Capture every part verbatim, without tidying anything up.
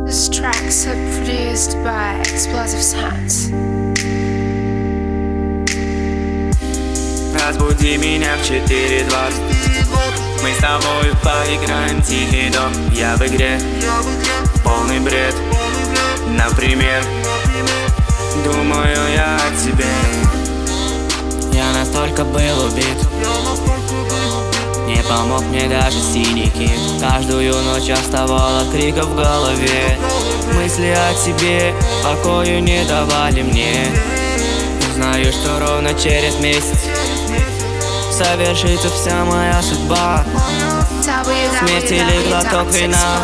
This tracks are produced by Explosive Sounds. Разбуди меня в четыре двадцать. Мы с тобой поиграем тихий дом. Я в игре, полный бред. Например, думаю я о тебе. Я настолько был убит, не помог мне даже синий кит. Каждую ночь оставала крика в голове. Мысли о тебе покою не давали мне. Знаю, что ровно через месяц совершится вся моя судьба. Смерть или глоток вина.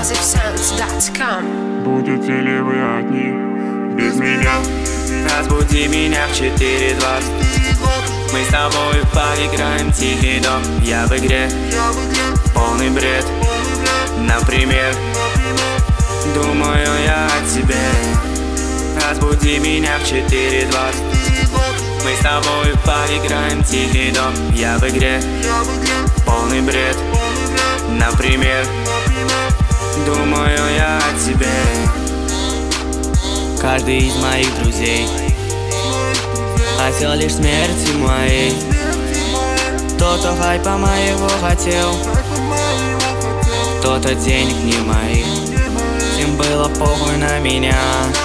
Будете ли вы одни без меня? Разбуди меня в четыре двадцать. Мы с тобой поиграем тихий дом. Я в игре, полный бред. Например, думаю я о тебе. Разбуди меня в четыре двадцать. Мы с тобой поиграем тихий дом. Я в игре, полный бред. Например, думаю я о тебе. Каждый из моих друзей хотел лишь смерти моей. Кто-то хайпа моего хотел, кто-то денег не моих. Всем было похуй на меня.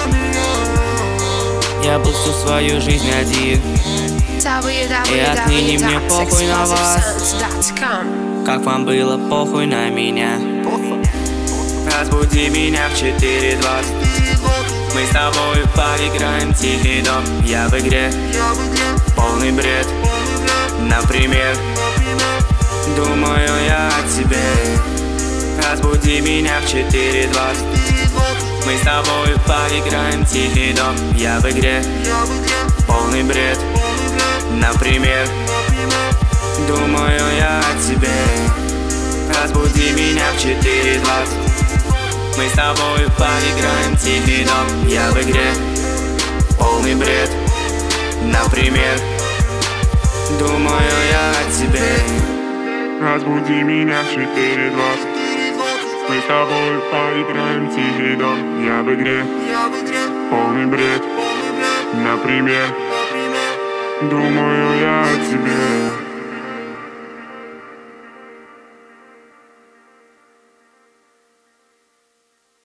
Я был всю свою жизнь один, и отныне мне похуй на вас. Как вам было похуй на меня? Разбуди меня в четыре двадцать. Мы с тобой поиграем тихий дом. Я в игре, полный бред. Например, думаю я о тебе. Разбуди меня в четыре двадцать. Мы с тобой поиграем тихий дом. Я в игре, полный бред. Например, думаю я о тебе. Разбуди меня в четыре двадцать. Мы с тобой поиграем тихий дом. Я в игре, полный бред. Например, думаю я о тебе. Разбуди меня в четыре двадцать. Мы с тобой поиграем тихий дом. Я в игре, полный бред. Например, думаю я о тебе.